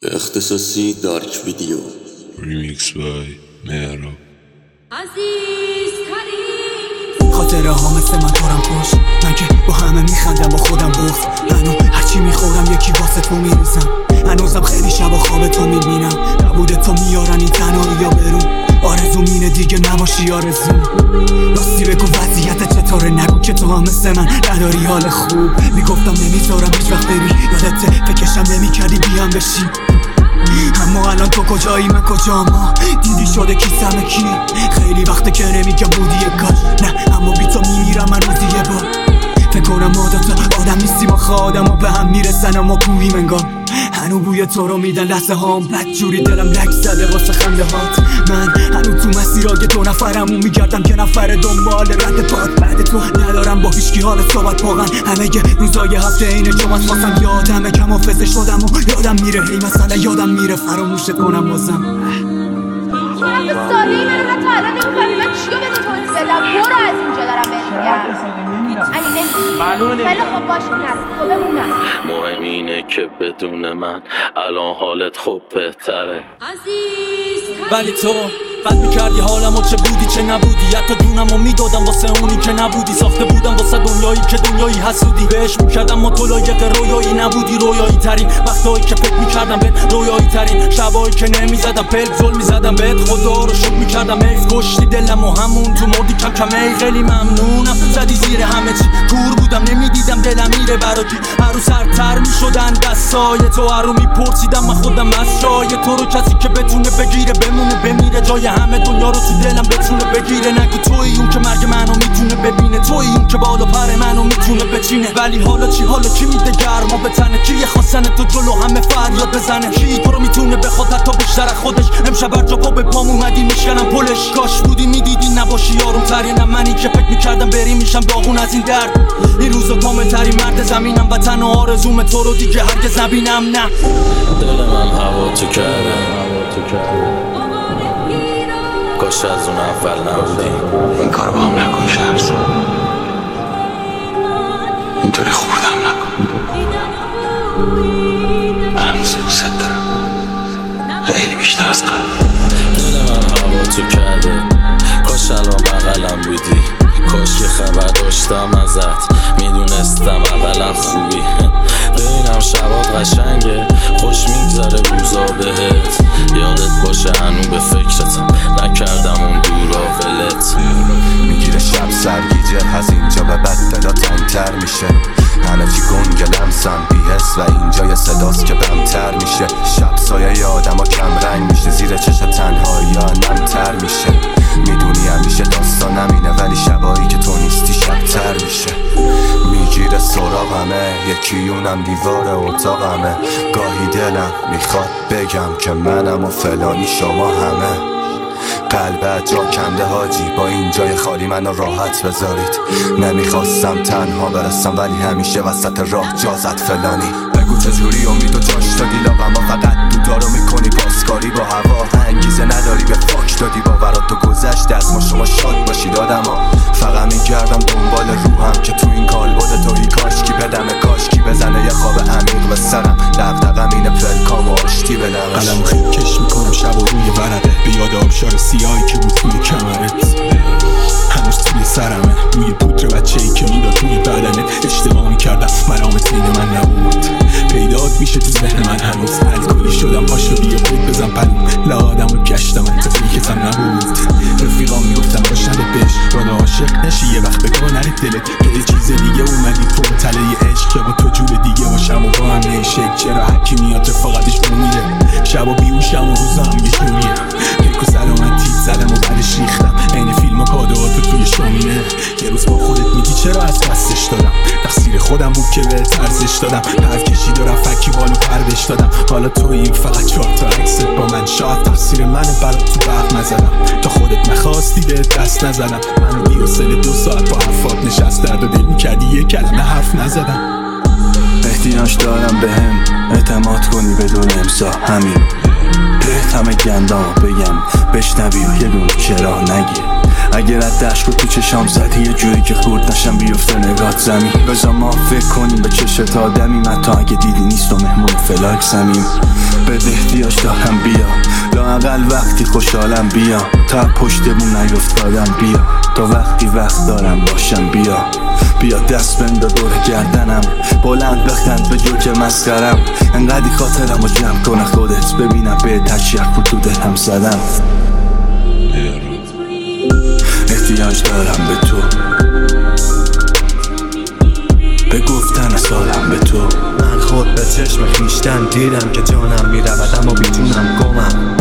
اختصاصی دارک ویدیو ریمیکس بای مهراب. خاطره ها مثل من دارم پشت، من که با همه میخندم با خودم بغض. منو هرچی میخورم یکی واسه تو میریزم. هنوزم خیلی شب و خواب تو میبینم. نبوده تو میارن این تنهایی یا برون. آرزو مینه دیگه نباشی آرزو. راستی بگو وضعیت چطوره، نگو که تو هم مثل من نداری حال خوب. میگفتم نمیذارم هیچ وقت بری، یادته فکرشم نمیکردی بیام بشی. اما الان تو کجایی من کجا، ما دیدی شده کیسم کی. خیلی وقته که نمیگم بودی کاش، نه اما بی تو میمیرم من روزی یه بار. فکر کنم ما دوتا آدم نیستیم، آخه آدم ها به هم میرسن اما کوهیم انگار. هنو بوی تو رو میدن لحظه هام، بدجوری دلم لک زده واسه خنده هات. من هنو تو مسیرهای دو نفرمون میگردم که نفر دنبال رد پاد. بعد تو ندارم با هیچکی حال صحبت، واقعا همه روزای هفته اینه جمعت خواستم یادمه کم حافظه شدم و یادم میره. هی مثلا یادم میره فراموشت کنم بازم. یه سالی منو حتی الان نمی‌فهمی من چیو به تو توضیح بدم. برو از اینجا دارم بهت میگم. خیلی خوب باشه تو بمونم. مهم اینه که بدون من الان حالت خوب بهتره. ولی تو بد میکردی حالمو، چه بودی چه نبودی. حتی جونمو میدادم واسه اونی که نبودی. ساخته بودم واسه دنیایی که دنیایی حسودی. بهش میکردم ما تو لایق رویایی نبودی. رویایی ترین وقتایی که فکر میکردم بهت، رویایی ترین شبایی که نمیزدم پلک زل میزدم بهت. خدا رو شکر میکردم حیف کشتی دلم و همون تو مردی کم کم. ای خیلی ممنونم زدی زیر همه چی. کور بودم نمیدیدم دلم میره برا کی. هر روز سرتر میشدن دستای تو، هر رو میپرسیدم من خودم از جای تو رو. کسی که بتونه بگیره بمونه بمیره، جای همه دنیا رو تو دلم بتونه بگیره. نگو تویی اون که مرگ منو میتونه ببینه، تویی اون که بالا پر منو میتونه بچینه. ولی حالا چی، حالا کی میده گرما به تنه؟ کی خواستن تو جلو همه فریاد بزنه؟ کی تو رو میتونه بخواد حتی بیشتر از خودش؟ امشب هر جا پا به پام اومدی میشکنم پلش. کاش بودی میدیدی نباشی یارم ترینم. منی که فکر میکردم بری میشم داغون از این درد. این روزا کامل ترین مرد زمینم و تنها آرزوم تو رو دیگه هرگز نبینم. نه دل من هوا تو کرده، کاش از اون اول نبودی. این کار با هم نکن شهرزاد، اینطوری خوردم نکن. من هنوز دوست دارم خیلی بیشتر از قبل. دل من هوا تو کرده، کاش الان بغلم بودی. کاش که خبر داشتم ازت، میدونستم اولا خوبی. ببینم شبات قشنگه، خوش میگذره روزا بهت. یادت باشه هنو به فکرتم نکردم اون دورا ولت. میگیره شب سرگیجه، از اینجا به بعد دلا تنگتر میشه. همه چی گنگ لمسم بی‌حس و اینجا یه صداست که بمتر میشه. شب سایه آدم ها کم رنگ میشه، زیر چشم تنهایی ها نمتر میشه. میدونی همیشه داستان نمینه، ولی شبایی که تو نیستی شبتر میشه. میگیره سراغمه، یکی اونم دیوار اتاقمه. گاهی دلم میخواد بگم که منم و فلانی شما همه. قلبت جا کنده حاجی، با این جای خالی منو راحت بذارید. نمیخواستم تنها برسم ولی همیشه وسط راه جا زد فلانی. بگو چجوری امیدو جاش دادی لاغم، فقط دودارو میکنی پاسکاری با هوا. انگیزه نداری به فاک دادی باورات تو گذشت از ما. شما شاد باشید آدما، فقط میگردم دنبال روحم که تو این کالبد توهی. کاشکی بدمه، کاشکی بزنه یه خواب عمیق به سرم. دغدغم اینه پلکام و آشتی بدمش. قلمو خیلی کش میکنم شب و روی ورقه، به یاد آبشار سیاهی که بود توی کمرت. هنوز توی سرمه، روی پودر بچه‌ای که میداد توی بدنت. اشتباه میکردم مرامت این من نبود. پیدات میشه تو ذهن من هنوز. الکلی شدم پاشو بیا بود بزن پلوم. لادمو گشتم اتفاقیتم نبود. رفیقام میگفتم باش نده بهش، رادا عاشق نشی یه وقت بگاه نره دلت. یه چیز دیگه اومدی تو تله عشق، که با تو جور دیگه باشم و با هم نیشک. چرا حکی میاد رفاقتش میره، شبا بیوشم و روزم یه جوریه. فکر و سلامتیت زدم و بعدش ریختم این فیلم و کادوهاتو توی شامینه. یه روز با خودت میگی چرا از دستش دادم، تقصیر خودم بود که بهت ارزش دادم. پر کشید و رفت بالو پردش دادم. حالا توی فقط 4 تا عکست با من، شاید تقصیر منه برات تو برق نزدم. تا خودت نخواستی بهت دست نزدم. منو بی‌حوصله 2 ساعت با حرفات نشست درد و دل میکردی یه کلمه حرف نزدم. احتیاج دارم بهم اعتماد کنی بدون امضا، همین. همه گندام بگم بشنوی و یه دونه چرا نگی. اگر از دشت رو تو چشام زدی یه جوری که خورد نشم بیفته نگات زمین بذار ما فکر کنیم به چشت آدمی من تا اگه دیدی نیست و مهمون فلاک زمین بده احتیاج دارم بیا لااقل وقتی خوشحالم بیا تا پشت بون نیفتادم بیا تا وقتی وقت دارم باشم بیا دست بنده دور گردنم بلند بخند به جوک مسخرم انقدی خاطرم رو جمع کنه خودت ببینم به تشیق رو تو دلم زدم احتیاج دارم به تو به گفتن سالم به تو من خود به چشم خویشتن دیدم که جانم میرود اما بیتونم گمم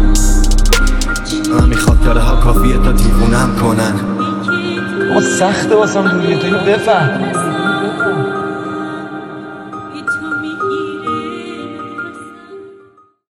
همین خاطره ها کافیه تا دیوونم کنن سخته واسم دوریه تو اینو بفهم